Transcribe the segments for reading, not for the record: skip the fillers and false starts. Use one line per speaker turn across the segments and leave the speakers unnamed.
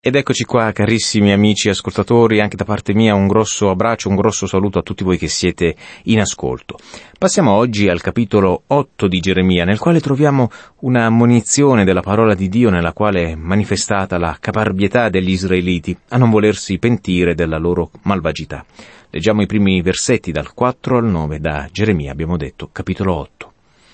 Ed eccoci qua, carissimi amici ascoltatori, anche da parte mia un grosso abbraccio, un grosso saluto a tutti voi che siete in ascolto. Passiamo oggi al capitolo 8 di Geremia, nel quale troviamo una ammonizione della parola di Dio, nella quale è manifestata la caparbietà degli israeliti a non volersi pentire della loro malvagità. Leggiamo i primi versetti dal 4 al 9 da Geremia, abbiamo detto, capitolo 8.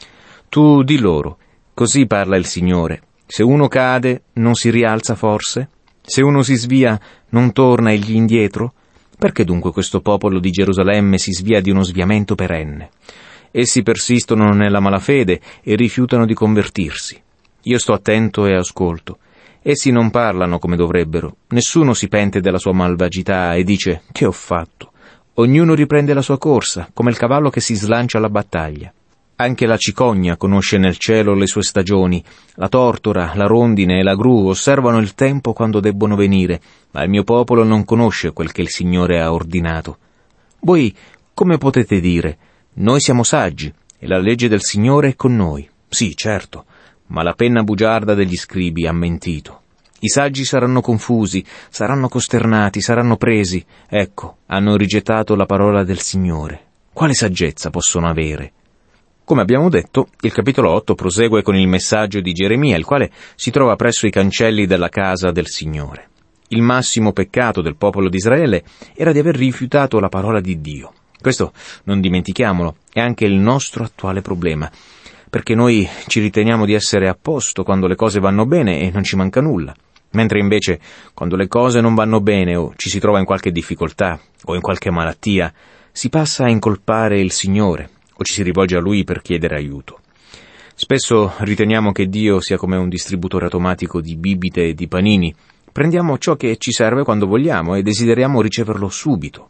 Tu di loro, così parla il Signore, se uno cade non si rialza forse? Se uno si svia, non torna egli indietro? Perché dunque questo popolo di Gerusalemme si svia di uno sviamento perenne? Essi persistono nella malafede e rifiutano di convertirsi. Io sto attento e ascolto. Essi non parlano come dovrebbero. Nessuno si pente della sua malvagità e dice: «Che ho fatto?» Ognuno riprende la sua corsa, come il cavallo che si slancia alla battaglia. Anche la cicogna conosce nel cielo le sue stagioni. La tortora, la rondine e la gru osservano il tempo quando debbono venire, ma il mio popolo non conosce quel che il Signore ha ordinato. Voi come potete dire: «Noi siamo saggi, e la legge del Signore è con noi». Sì, certo, ma la penna bugiarda degli scribi ha mentito. I saggi saranno confusi, saranno costernati, saranno presi. Ecco, hanno rigettato la parola del Signore. Quale saggezza possono avere? Come abbiamo detto, il capitolo 8 prosegue con il messaggio di Geremia, il quale si trova presso i cancelli della casa del Signore. Il massimo peccato del popolo di Israele era di aver rifiutato la parola di Dio. Questo, non dimentichiamolo, è anche il nostro attuale problema, perché noi ci riteniamo di essere a posto quando le cose vanno bene e non ci manca nulla, mentre invece quando le cose non vanno bene o ci si trova in qualche difficoltà o in qualche malattia, si passa a incolpare il Signore, o ci si rivolge a Lui per chiedere aiuto. Spesso riteniamo che Dio sia come un distributore automatico di bibite e di panini. Prendiamo ciò che ci serve quando vogliamo e desideriamo riceverlo subito.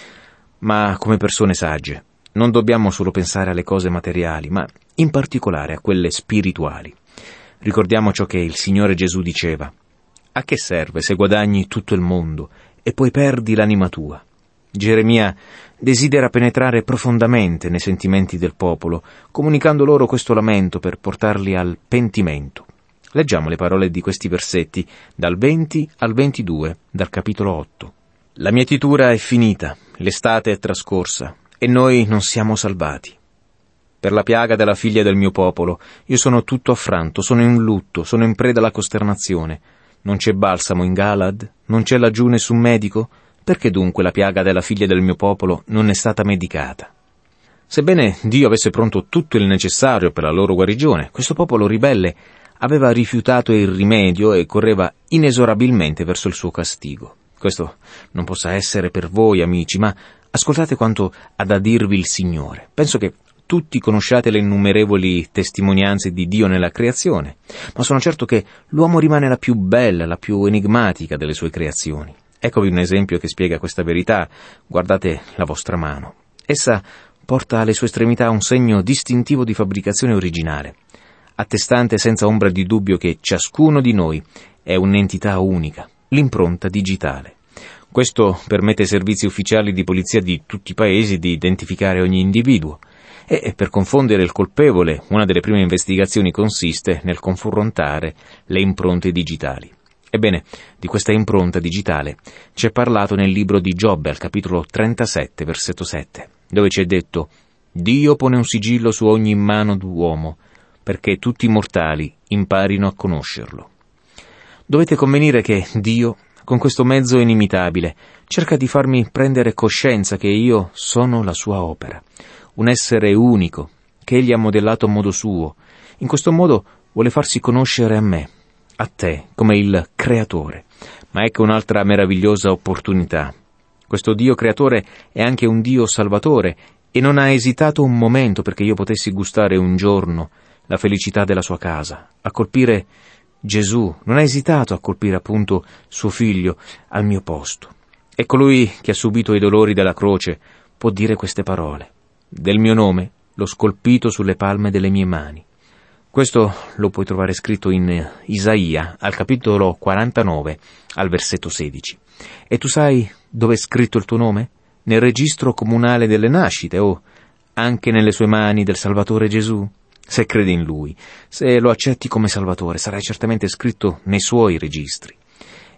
Ma come persone sagge, non dobbiamo solo pensare alle cose materiali, ma in particolare a quelle spirituali. Ricordiamo ciò che il Signore Gesù diceva: «A che serve se guadagni tutto il mondo e poi perdi l'anima tua?» Geremia desidera penetrare profondamente nei sentimenti del popolo, comunicando loro questo lamento per portarli al pentimento. Leggiamo le parole di questi versetti, dal 20 al 22, dal capitolo 8. «La mietitura è finita, l'estate è trascorsa, e noi non siamo salvati. Per la piaga della figlia del mio popolo, io sono tutto affranto, sono in lutto, sono in preda alla costernazione. Non c'è balsamo in Galad? Non c'è laggiù nessun medico? Perché dunque la piaga della figlia del mio popolo non è stata medicata?» Sebbene Dio avesse pronto tutto il necessario per la loro guarigione, questo popolo ribelle aveva rifiutato il rimedio e correva inesorabilmente verso il suo castigo. Questo non possa essere per voi, amici, ma ascoltate quanto ha da dirvi il Signore. Penso che tutti conosciate le innumerevoli testimonianze di Dio nella creazione, ma sono certo che l'uomo rimane la più bella, la più enigmatica delle sue creazioni. Eccovi un esempio che spiega questa verità. Guardate la vostra mano. Essa porta alle sue estremità un segno distintivo di fabbricazione originale, attestante senza ombra di dubbio che ciascuno di noi è un'entità unica, l'impronta digitale. Questo permette ai servizi ufficiali di polizia di tutti i paesi di identificare ogni individuo. E per confondere il colpevole, una delle prime investigazioni consiste nel confrontare le impronte digitali. Ebbene, di questa impronta digitale c'è parlato nel libro di Giobbe, al capitolo 37, versetto 7, dove c'è detto: «Dio pone un sigillo su ogni mano d'uomo, perché tutti i mortali imparino a conoscerlo». Dovete convenire che Dio, con questo mezzo inimitabile, cerca di farmi prendere coscienza che io sono la sua opera, un essere unico, che Egli ha modellato a modo suo. In questo modo vuole farsi conoscere a me, a te, come il Creatore. Ma ecco un'altra meravigliosa opportunità. Questo Dio Creatore è anche un Dio Salvatore e non ha esitato un momento perché io potessi gustare un giorno la felicità della sua casa, a colpire Gesù. Non ha esitato a colpire appunto suo figlio al mio posto. E colui che ha subito i dolori della croce può dire queste parole: «Del mio nome l'ho scolpito sulle palme delle mie mani». Questo lo puoi trovare scritto in Isaia, al capitolo 49, al versetto 16. E tu sai dove è scritto il tuo nome? Nel registro comunale delle nascite, o anche nelle sue mani del Salvatore Gesù? Se credi in Lui, se lo accetti come Salvatore, sarai certamente scritto nei suoi registri.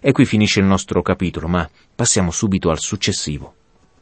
E qui finisce il nostro capitolo, ma passiamo subito al successivo.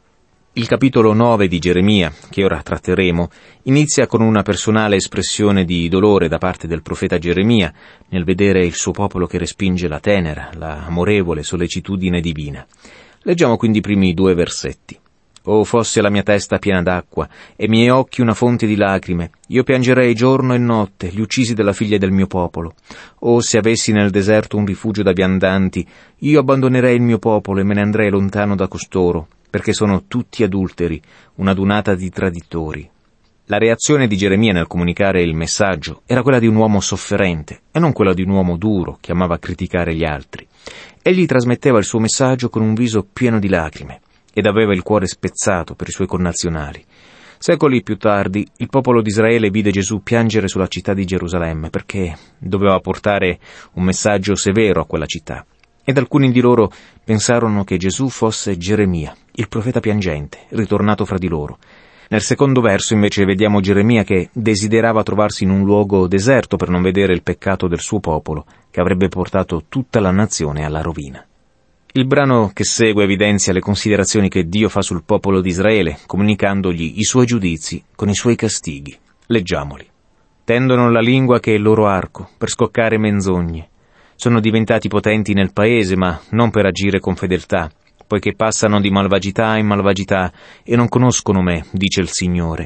Il capitolo 9 di Geremia, che ora tratteremo, inizia con una personale espressione di dolore da parte del profeta Geremia nel vedere il suo popolo che respinge la tenera, la amorevole sollecitudine divina. Leggiamo quindi i primi 2 versetti. «O fosse la mia testa piena d'acqua, e i miei occhi una fonte di lacrime, io piangerei giorno e notte gli uccisi della figlia del mio popolo. O se avessi nel deserto un rifugio da viandanti, io abbandonerei il mio popolo e me ne andrei lontano da costoro, perché sono tutti adulteri, un'adunata di traditori». La reazione di Geremia nel comunicare il messaggio era quella di un uomo sofferente e non quella di un uomo duro che amava criticare gli altri. Egli trasmetteva il suo messaggio con un viso pieno di lacrime ed aveva il cuore spezzato per i suoi connazionali. Secoli più tardi, il popolo di Israele vide Gesù piangere sulla città di Gerusalemme perché doveva portare un messaggio severo a quella città. Ed alcuni di loro pensarono che Gesù fosse Geremia, il profeta piangente, ritornato fra di loro. Nel secondo verso invece vediamo Geremia che desiderava trovarsi in un luogo deserto per non vedere il peccato del suo popolo, che avrebbe portato tutta la nazione alla rovina. Il brano che segue evidenzia le considerazioni che Dio fa sul popolo di Israele, comunicandogli i suoi giudizi con i suoi castighi. Leggiamoli. «Tendono la lingua che è il loro arco, per scoccare menzogne. Sono diventati potenti nel paese, ma non per agire con fedeltà, poiché passano di malvagità in malvagità e non conoscono me, dice il Signore.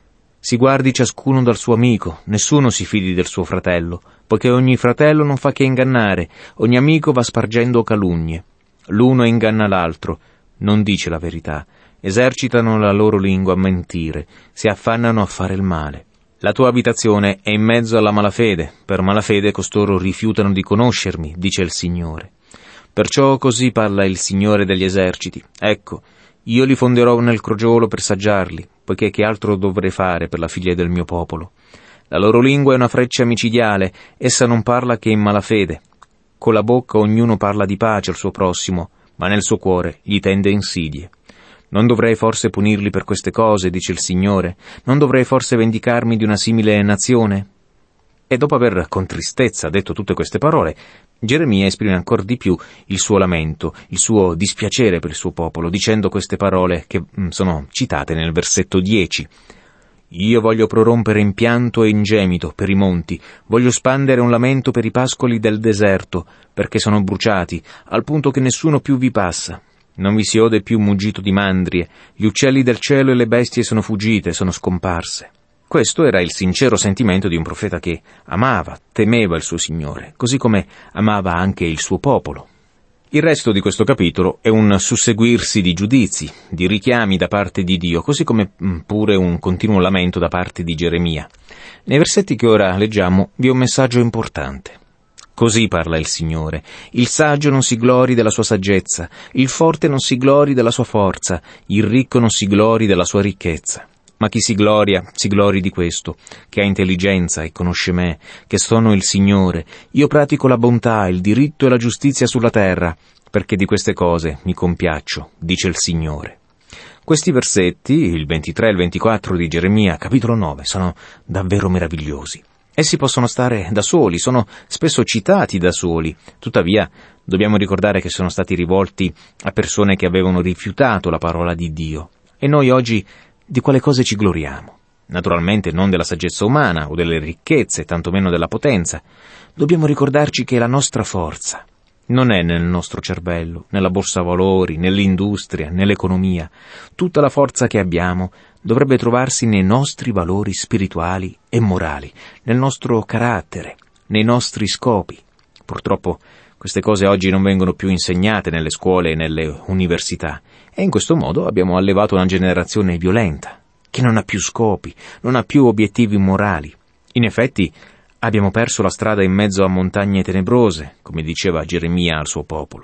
Si guardi ciascuno dal suo amico, nessuno si fidi del suo fratello, poiché ogni fratello non fa che ingannare, ogni amico va spargendo calunnie. L'uno inganna l'altro, non dice la verità, esercitano la loro lingua a mentire, si affannano a fare il male. La tua abitazione è in mezzo alla malafede, per malafede costoro rifiutano di conoscermi, dice il Signore. Perciò così parla il Signore degli eserciti. Ecco, io li fonderò nel crogiolo per saggiarli, poiché che altro dovrei fare per la figlia del mio popolo? La loro lingua è una freccia micidiale, essa non parla che in malafede. Con la bocca ognuno parla di pace al suo prossimo, ma nel suo cuore gli tende insidie. Non dovrei forse punirli per queste cose, dice il Signore? Non dovrei forse vendicarmi di una simile nazione? E dopo aver con tristezza detto tutte queste parole, Geremia esprime ancor di più il suo lamento, il suo dispiacere per il suo popolo, dicendo queste parole che sono citate nel versetto 10. «Io voglio prorompere in pianto e in gemito per i monti, voglio spandere un lamento per i pascoli del deserto, perché sono bruciati, al punto che nessuno più vi passa. Non vi si ode più muggito di mandrie, gli uccelli del cielo e le bestie sono fuggite, sono scomparse». Questo era il sincero sentimento di un profeta che amava, temeva il suo Signore, così come amava anche il suo popolo. Il resto di questo capitolo è un susseguirsi di giudizi, di richiami da parte di Dio, così come pure un continuo lamento da parte di Geremia. Nei versetti che ora leggiamo vi è un messaggio importante. Così parla il Signore: il saggio non si glori della sua saggezza, il forte non si glori della sua forza, il ricco non si glori della sua ricchezza. Ma chi si glori di questo, che ha intelligenza e conosce me, che sono il Signore. Io pratico la bontà, il diritto e la giustizia sulla terra, perché di queste cose mi compiaccio, dice il Signore. Questi versetti, il 23 e il 24 di Geremia, capitolo 9, sono davvero meravigliosi. Essi possono stare da soli, sono spesso citati da soli, tuttavia dobbiamo ricordare che sono stati rivolti a persone che avevano rifiutato la parola di Dio. E noi oggi di quale cose ci gloriamo? Naturalmente non della saggezza umana o delle ricchezze, tantomeno della potenza. Dobbiamo ricordarci che la nostra forza non è nel nostro cervello, nella borsa valori, nell'industria, nell'economia. Tutta la forza che abbiamo dovrebbe trovarsi nei nostri valori spirituali e morali, nel nostro carattere, nei nostri scopi. Purtroppo queste cose oggi non vengono più insegnate nelle scuole e nelle università, e in questo modo abbiamo allevato una generazione violenta, che non ha più scopi, non ha più obiettivi morali. In effetti, abbiamo perso la strada in mezzo a montagne tenebrose, come diceva Geremia al suo popolo.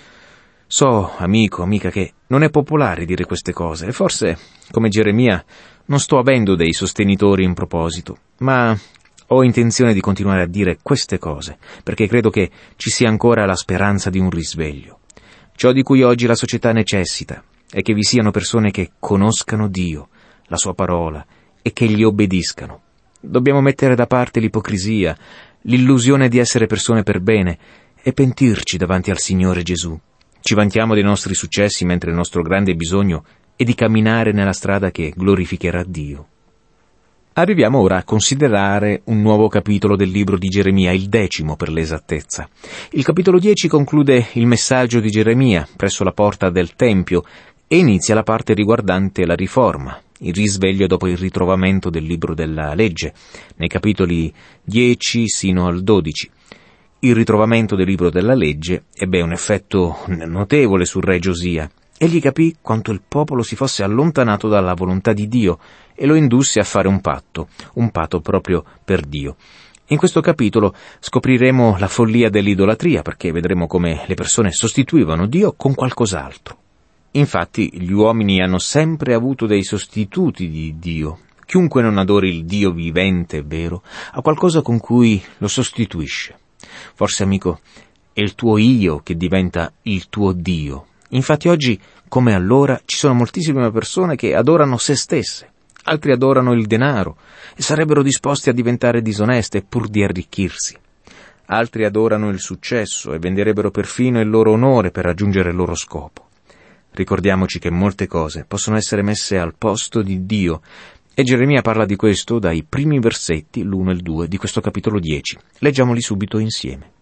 So, amico, amica, che non è popolare dire queste cose, e forse, come Geremia, non sto avendo dei sostenitori in proposito, ma ho intenzione di continuare a dire queste cose, perché credo che ci sia ancora la speranza di un risveglio. Ciò di cui oggi la società necessita è che vi siano persone che conoscano Dio, la sua parola, e che gli obbediscano. Dobbiamo mettere da parte l'ipocrisia, l'illusione di essere persone per bene, è pentirci davanti al Signore Gesù. Ci vantiamo dei nostri successi mentre il nostro grande bisogno è di camminare nella strada che glorificherà Dio. Arriviamo ora a considerare un nuovo capitolo del libro di Geremia, il 10° per l'esattezza. Il capitolo 10 conclude il messaggio di Geremia presso la porta del Tempio e inizia la parte riguardante la riforma, il risveglio dopo il ritrovamento del libro della legge, nei capitoli 10 sino al 12. Il ritrovamento del libro della legge ebbe un effetto notevole sul re Giosia. Egli capì quanto il popolo si fosse allontanato dalla volontà di Dio e lo indusse a fare un patto proprio per Dio. In questo capitolo scopriremo la follia dell'idolatria, perché vedremo come le persone sostituivano Dio con qualcos'altro. Infatti, gli uomini hanno sempre avuto dei sostituti di Dio. Chiunque non adori il Dio vivente e vero ha qualcosa con cui lo sostituisce. Forse, amico, è il tuo io che diventa il tuo Dio. Infatti oggi, come allora, ci sono moltissime persone che adorano se stesse, altri adorano il denaro e sarebbero disposti a diventare disoneste pur di arricchirsi. Altri adorano il successo e venderebbero perfino il loro onore per raggiungere il loro scopo. Ricordiamoci che molte cose possono essere messe al posto di Dio, e Geremia parla di questo dai primi versetti, l'1 e il 2, di questo capitolo 10. Leggiamoli subito insieme.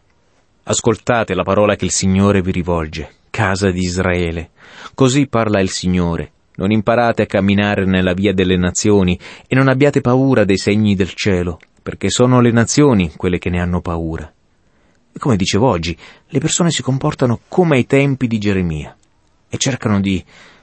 Ascoltate la parola che il Signore vi rivolge, casa di Israele. Così parla il Signore. Non imparate a camminare nella via delle nazioni e non abbiate paura dei segni del cielo, perché sono le nazioni quelle che ne hanno paura. E come dicevo oggi, le persone si comportano come ai tempi di Geremia e cercano di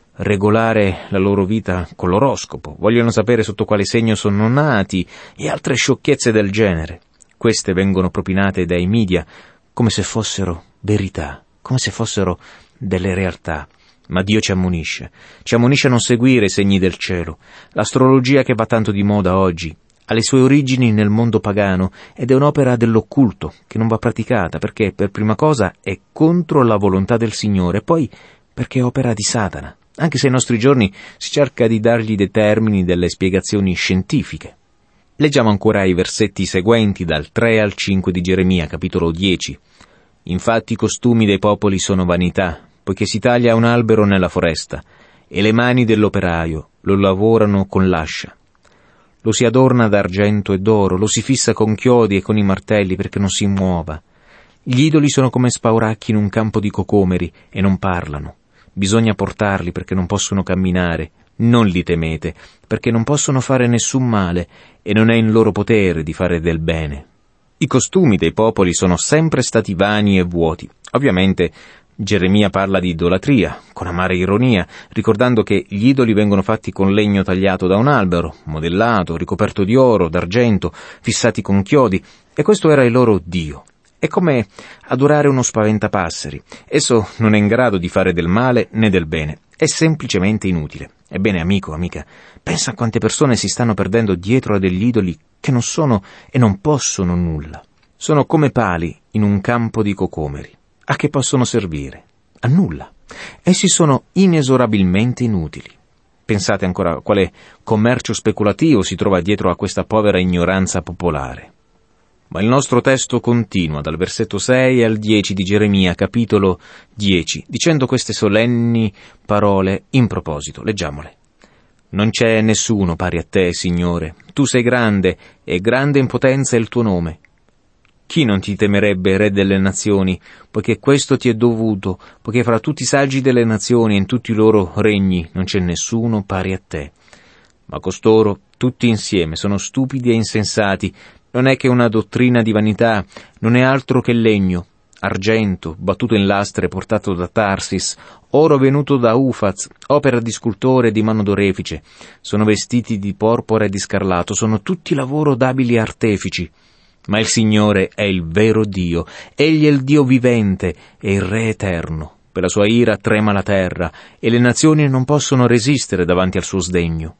regolare la loro vita con l'oroscopo, vogliono sapere sotto quale segno sono nati e altre sciocchezze del genere. Queste vengono propinate dai media come se fossero verità, come se fossero delle realtà. Ma Dio ci ammonisce a non seguire i segni del cielo. L'astrologia che va tanto di moda oggi ha le sue origini nel mondo pagano ed è un'opera dell'occulto che non va praticata perché per prima cosa è contro la volontà del Signore e poi perché è opera di Satana, anche se ai nostri giorni si cerca di dargli dei termini, delle spiegazioni scientifiche. Leggiamo ancora i versetti seguenti dal 3 al 5 di Geremia, capitolo 10. Infatti i costumi dei popoli sono vanità, poiché si taglia un albero nella foresta, e le mani dell'operaio lo lavorano con l'ascia. Lo si adorna d'argento e d'oro, lo si fissa con chiodi e con i martelli perché non si muova. Gli idoli sono come spauracchi in un campo di cocomeri e non parlano. Bisogna portarli perché non possono camminare. Non li temete, perché non possono fare nessun male e non è in loro potere di fare del bene. I costumi dei popoli sono sempre stati vani e vuoti. Ovviamente Geremia parla di idolatria, con amara ironia, ricordando che gli idoli vengono fatti con legno tagliato da un albero, modellato, ricoperto di oro, d'argento, fissati con chiodi, e questo era il loro Dio. È come adorare uno spaventapasseri. Esso non è in grado di fare del male né del bene, è semplicemente inutile. Ebbene, amico, amica, pensa a quante persone si stanno perdendo dietro a degli idoli che non sono e non possono nulla. Sono come pali in un campo di cocomeri. A che possono servire? A nulla. Essi sono inesorabilmente inutili. Pensate ancora a quale commercio speculativo si trova dietro a questa povera ignoranza popolare. Ma il nostro testo continua dal versetto 6 al 10 di Geremia, capitolo 10, dicendo queste solenni parole in proposito. Leggiamole. Non c'è nessuno pari a te, Signore. Tu sei grande, e grande in potenza è il tuo nome. Chi non ti temerebbe, Re delle nazioni, poiché questo ti è dovuto, poiché fra tutti i saggi delle nazioni e in tutti i loro regni non c'è nessuno pari a te. Ma costoro, tutti insieme, sono stupidi e insensati. Non è che una dottrina di vanità, non è altro che legno, argento, battuto in lastre, portato da Tarsis, oro venuto da Ufaz, opera di scultore e di mano d'orefice. Sono vestiti di porpora e di scarlatto, sono tutti lavoro d'abili artefici. Ma il Signore è il vero Dio, Egli è il Dio vivente e il Re eterno. Per la sua ira trema la terra, e le nazioni non possono resistere davanti al suo sdegno.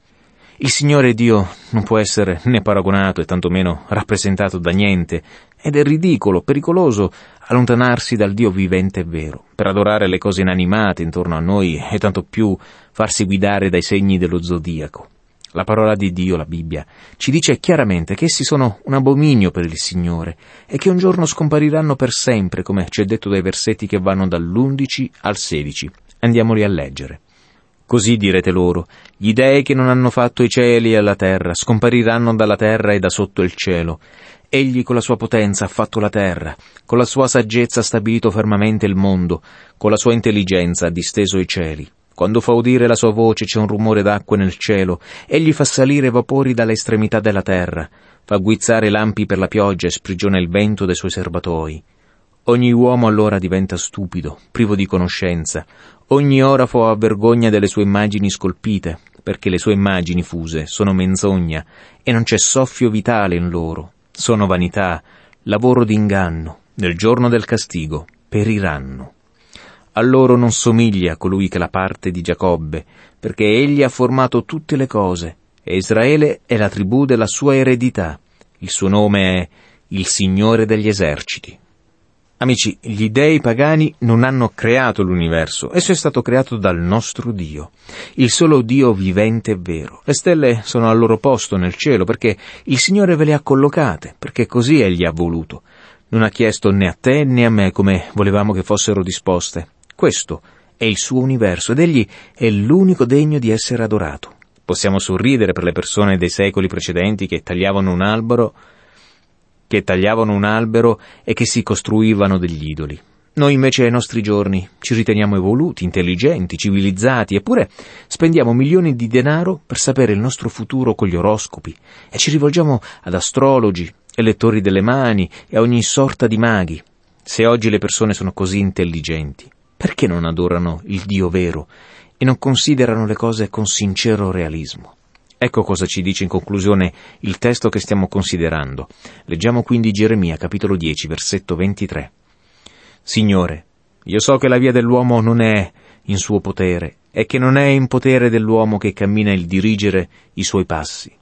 Il Signore Dio non può essere né paragonato e tantomeno rappresentato da niente, ed è ridicolo, pericoloso allontanarsi dal Dio vivente e vero, per adorare le cose inanimate intorno a noi e tanto più farsi guidare dai segni dello zodiaco. La parola di Dio, la Bibbia, ci dice chiaramente che essi sono un abominio per il Signore e che un giorno scompariranno per sempre, come ci è detto dai versetti che vanno dall'11 al 16. Andiamoli a leggere. Così direte loro: gli dei che non hanno fatto i cieli e la terra scompariranno dalla terra e da sotto il cielo. Egli con la sua potenza ha fatto la terra, con la sua saggezza ha stabilito fermamente il mondo, con la sua intelligenza ha disteso i cieli. Quando fa udire la sua voce c'è un rumore d'acque nel cielo, egli fa salire vapori dalle estremità della terra, fa guizzare lampi per la pioggia e sprigiona il vento dei suoi serbatoi. Ogni uomo allora diventa stupido, privo di conoscenza, ogni orafo ha vergogna delle sue immagini scolpite, perché le sue immagini fuse sono menzogna e non c'è soffio vitale in loro, sono vanità, lavoro d'inganno, nel giorno del castigo periranno. A loro non somiglia colui che è la parte di Giacobbe, perché egli ha formato tutte le cose, e Israele è la tribù della sua eredità. Il suo nome è il Signore degli eserciti. Amici, gli dei pagani non hanno creato l'universo, esso è stato creato dal nostro Dio, il solo Dio vivente e vero. Le stelle sono al loro posto nel cielo, perché il Signore ve le ha collocate, perché così egli ha voluto. Non ha chiesto né a te né a me come volevamo che fossero disposte. Questo è il suo universo ed egli è l'unico degno di essere adorato. Possiamo sorridere per le persone dei secoli precedenti che tagliavano un albero e che si costruivano degli idoli. Noi invece ai nostri giorni ci riteniamo evoluti, intelligenti, civilizzati, eppure spendiamo milioni di denaro per sapere il nostro futuro con gli oroscopi e ci rivolgiamo ad astrologi e lettori delle mani e a ogni sorta di maghi. Se oggi le persone sono così intelligenti, perché non adorano il Dio vero e non considerano le cose con sincero realismo? Ecco cosa ci dice in conclusione il testo che stiamo considerando. Leggiamo quindi Geremia, capitolo 10, versetto 23. Signore, io so che la via dell'uomo non è in suo potere e che non è in potere dell'uomo che cammina il dirigere i suoi passi.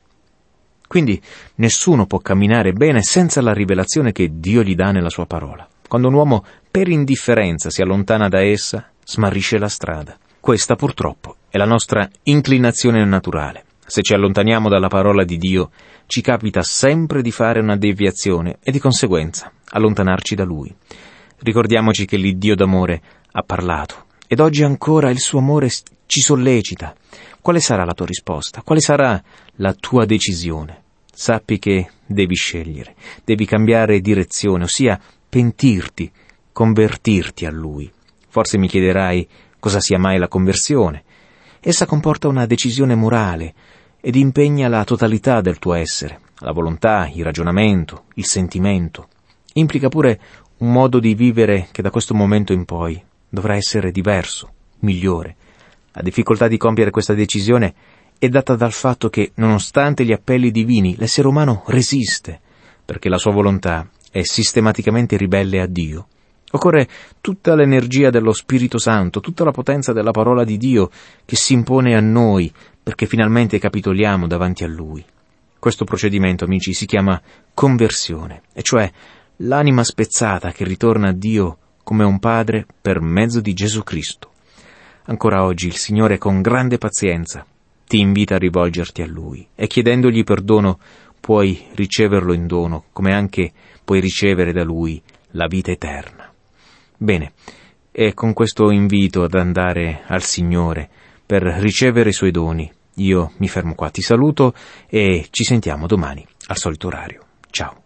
Quindi nessuno può camminare bene senza la rivelazione che Dio gli dà nella sua parola. Quando un uomo per indifferenza si allontana da essa, smarrisce la strada. Questa purtroppo è la nostra inclinazione naturale. Se ci allontaniamo dalla parola di Dio, ci capita sempre di fare una deviazione e di conseguenza allontanarci da Lui. Ricordiamoci che l'Iddio d'amore ha parlato ed oggi ancora il suo amore ci sollecita. Quale sarà la tua risposta? Quale sarà la tua decisione? Sappi che devi scegliere, devi cambiare direzione, ossia pentirti, convertirti a Lui. Forse mi chiederai cosa sia mai la conversione. Essa comporta una decisione morale ed impegna la totalità del tuo essere, la volontà, il ragionamento, il sentimento. Implica pure un modo di vivere che da questo momento in poi dovrà essere diverso, migliore. La difficoltà di compiere questa decisione è data dal fatto che, nonostante gli appelli divini, l'essere umano resiste, perché la sua volontà è sistematicamente ribelle a Dio. Occorre tutta l'energia dello Spirito Santo, tutta la potenza della parola di Dio che si impone a noi perché finalmente capitoliamo davanti a Lui. Questo procedimento, amici, si chiama conversione, e cioè l'anima spezzata che ritorna a Dio come un padre per mezzo di Gesù Cristo. Ancora oggi il Signore con grande pazienza ti invita a rivolgerti a Lui e chiedendogli perdono puoi riceverlo in dono, come anche puoi ricevere da Lui la vita eterna. Bene, e con questo invito ad andare al Signore per ricevere i Suoi doni, io mi fermo qua, ti saluto e ci sentiamo domani al solito orario. Ciao.